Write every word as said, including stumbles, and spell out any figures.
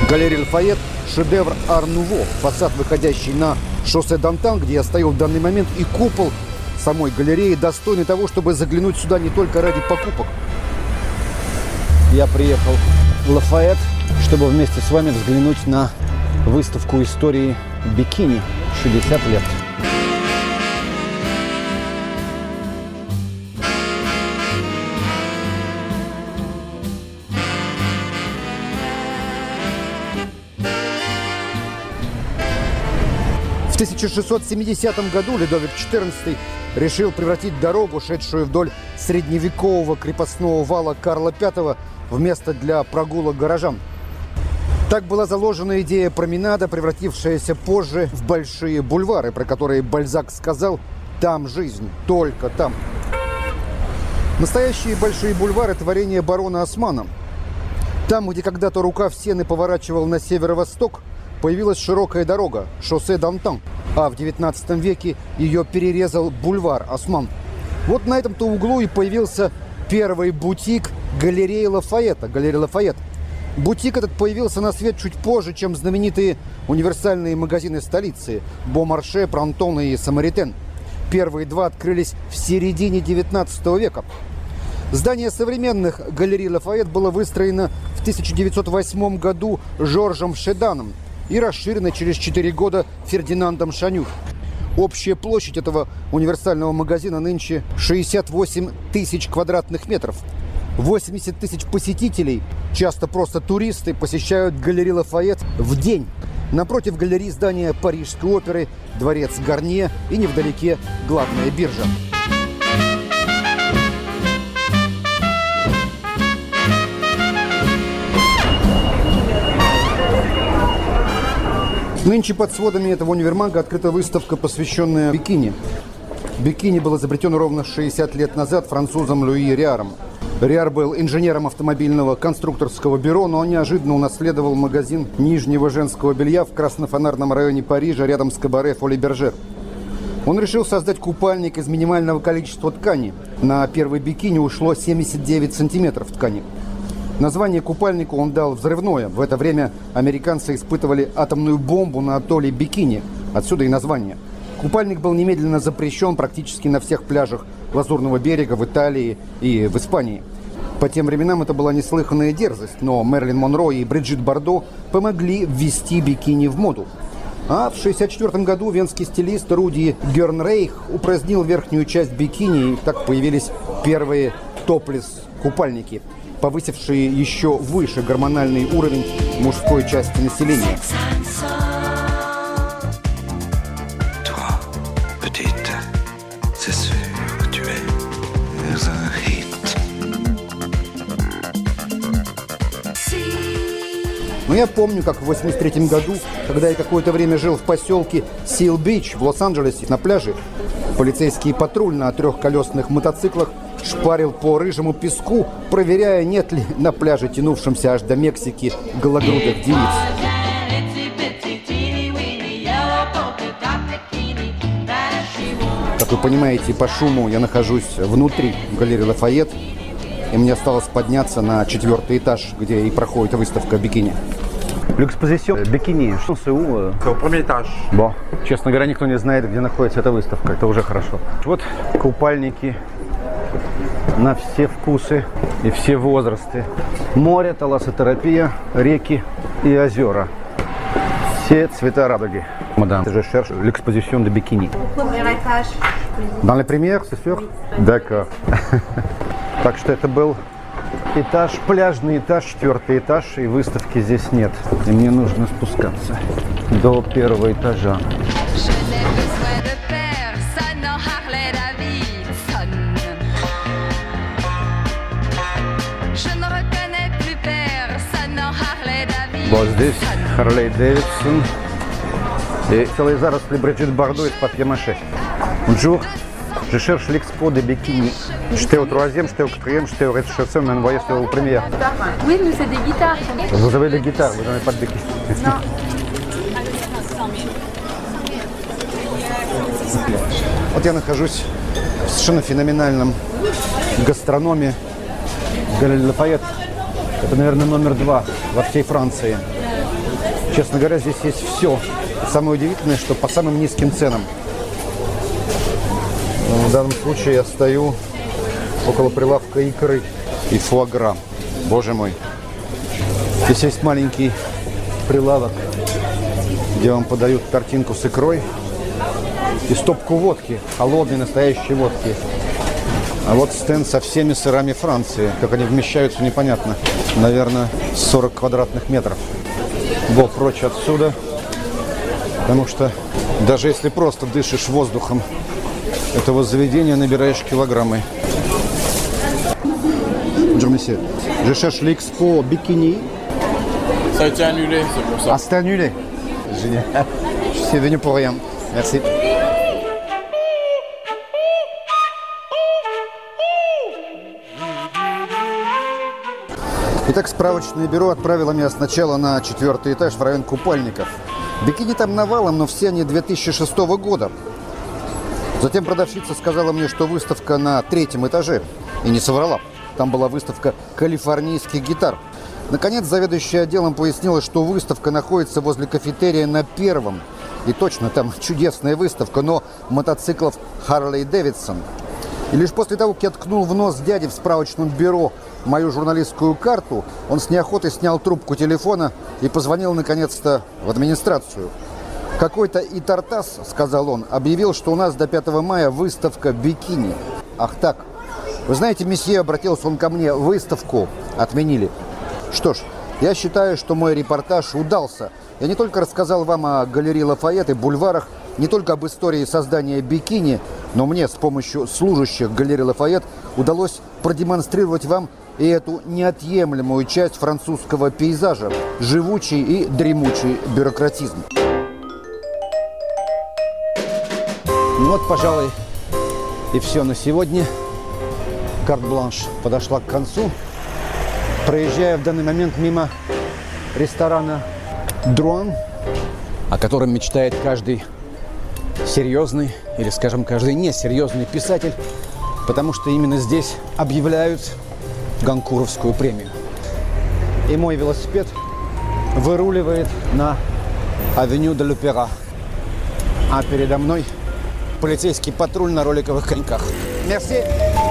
Галерея Лафайет – шедевр ар-нуво, фасад, выходящий на шоссе Д'Антон, где я стою в данный момент, и купол самой галереи достойны того, чтобы заглянуть сюда не только ради покупок. Я приехал в Лафайет, чтобы вместе с вами взглянуть на выставку истории бикини шестьдесят лет. В тысяча шестьсот семидесятом году Людовик четырнадцатый решил превратить дорогу, шедшую вдоль средневекового крепостного вала Карла пятого, в место для прогулок горожан. Так была заложена идея променада, превратившаяся позже в большие бульвары, про которые Бальзак сказал: «Там жизнь, только там». Настоящие большие бульвары – творение барона Османа. Там, где когда-то рукав Сены поворачивал на северо-восток, появилась широкая дорога – шоссе Д'Антон, а в девятнадцатом веке ее перерезал бульвар Осман. Вот на этом-то углу и появился первый бутик галереи Лафайета, галерея Лафайет. Бутик этот появился на свет чуть позже, чем знаменитые универсальные магазины столицы – Бомарше, Пронтон и Самаритен. Первые два открылись в середине девятнадцатого века. Здание современных галерей Лафайет было выстроено в тысяча девятьсот восьмом году Жоржем Шеданом и расширено через четыре года Фердинандом Шаню. Общая площадь этого универсального магазина нынче шестьдесят восемь тысяч квадратных метров. восемьдесят тысяч посетителей, часто просто туристы, посещают галерею Лафайет в день. Напротив галереи здания Парижской оперы, дворец Гарнье и невдалеке главная биржа. Нынче под сводами этого универмага открыта выставка, посвященная бикини. Бикини был изобретен ровно шестьдесят лет назад французом Луи Риаром. Риар был инженером автомобильного конструкторского бюро, но неожиданно унаследовал магазин нижнего женского белья в краснофонарном районе Парижа рядом с кабаре Фоли Бержер. Он решил создать купальник из минимального количества ткани. На первый бикини ушло семьдесят девять сантиметров ткани. Название купальнику он дал взрывное. В это время американцы испытывали атомную бомбу на атолле Бикини. Отсюда и название. Купальник был немедленно запрещен практически на всех пляжах Лазурного берега в Италии и в Испании. По тем временам это была неслыханная дерзость, но Мэрилин Монро и Бриджит Бардо помогли ввести бикини в моду. А в шестьдесят четвёртом году венский стилист Руди Гернрейх упразднил верхнюю часть бикини, и так появились первые топлес-купальники, повысившие еще выше гормональный уровень мужской части населения. Но я помню, как в восемьдесят третьем году, когда я какое-то время жил в поселке Сил-Бич в Лос-Анджелесе, на пляже, полицейский патруль на трехколесных мотоциклах шпарил по рыжему песку, проверяя, нет ли на пляже, тянувшемся аж до Мексики, гологрудых девиц. Как вы понимаете, по шуму я нахожусь внутри галереи Лафайет, и мне осталось подняться на четвертый этаж, где и проходит выставка бикини. L'exposition бикини. Что c'est où? Premier étage. Bon. Честно говоря, никто не знает, где находится эта выставка. Это уже хорошо. Вот купальники на все вкусы и все возрасты. Море, талассотерапия, реки и озера. Все цвета радуги. Мадам, je cherche l'exposition de bikini. Dans les premières, c'est sûr? D'accord. Так что это был этаж, пляжный этаж, четвертый этаж, и выставки здесь нет. И мне нужно спускаться до первого этажа. Вот здесь Харлей Дэвидсон и целые заросли Бриджит Бардо из папье-маше. Bonjour. Je cherche l'expo de bikini. J'étais au troisième, j'étais au quatrième, j'étais au rez-de-chaussée, mais envoyé sur au première. Oui, nous c'est des guitares. Vous avez des guitares, vous n'avez pas de bikini. Non. Вот я нахожусь в совершенно феноменальном гастрономе галереи Лафайет. Это, наверное, номер два во всей Франции. Честно говоря, здесь есть все. Самое удивительное, что по самым низким ценам. В данном случае я стою около прилавка икры и фуагра. Боже мой. Здесь есть маленький прилавок, где вам подают картинку с икрой и стопку водки, холодной настоящей водки. А вот стенд со всеми сырами Франции. Как они вмещаются, непонятно. Наверное, сорок квадратных метров. Бог прочь отсюда. Потому что даже если просто дышишь воздухом этого заведения, набираешь килограммы. Bonjour monsieur. Je cherche l'expo bikini. Ça a été annulé, c'est pour ça. Ah, c'est annulé. Génial. Je suis venu pour rien. Merci. Итак, справочное бюро отправило меня сначала на четвертый этаж в район купальников. Бикини там навалом, но все они две тысячи шестого года. Затем продавщица сказала мне, что выставка на третьем этаже. И не соврала. Там была выставка калифорнийских гитар. Наконец, заведующая отделом пояснила, что выставка находится возле кафетерия на первом. И точно, там чудесная выставка, но мотоциклов Harley Davidson. И лишь после того, как я ткнул в нос дяде в справочном бюро мою журналистскую карту, он с неохотой снял трубку телефона и позвонил наконец-то в администрацию. Какой-то Итартас, сказал он, объявил, что у нас до пятого мая выставка бикини. Ах так. Вы знаете, месье, обратился он ко мне, выставку отменили. Что ж, я считаю, что мой репортаж удался. Я не только рассказал вам о галерее Лафайет и бульварах, не только об истории создания бикини, но мне с помощью служащих галереи Лафайет удалось продемонстрировать вам и эту неотъемлемую часть французского пейзажа – живучий и дремучий бюрократизм. Ну вот, пожалуй, и все на сегодня. Карт-бланш подошла к концу. Проезжая в данный момент мимо ресторана «Друан», о котором мечтает каждый серьезный или, скажем, каждый несерьезный писатель, потому что именно здесь объявляют Гонкуровскую премию. И мой велосипед выруливает на авеню де l'Опера, а передо мной полицейский патруль на роликовых коньках. Мерси!